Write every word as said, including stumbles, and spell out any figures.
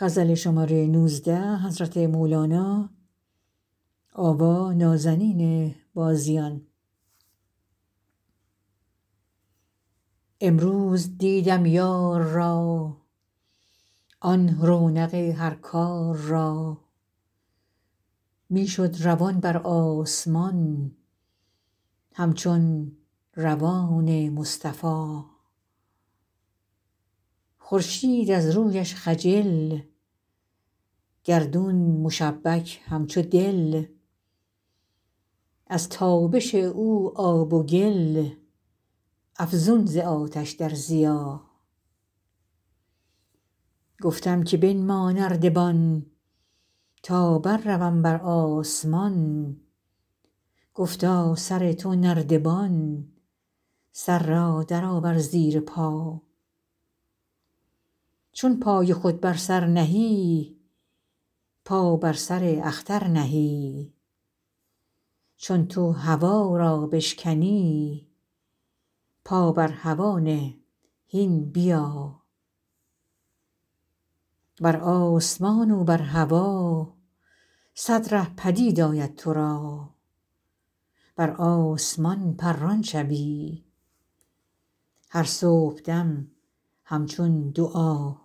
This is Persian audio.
امروز دیدم یار را آن رونق هر کار را می شد روان بر آسمان همچون روان مصطفی خورشید از رویش خجل گردون مشبک همچو دل از تابش او آب و گل افزون ز آتش در ضیا گفتم که بنما نردبان تا برروم بر آسمان گفتا سر تو نردبان سر را درآور زیر پا چون پای خود بر سر نهی پا بر سر اختر نهی چون تو هوا را بشکنی پا بر هوا نه هین بیا بر آسمان و بر هوا صد ره پدید آید تو را بر آسمان پران شوی هر صبحدم همچون دعا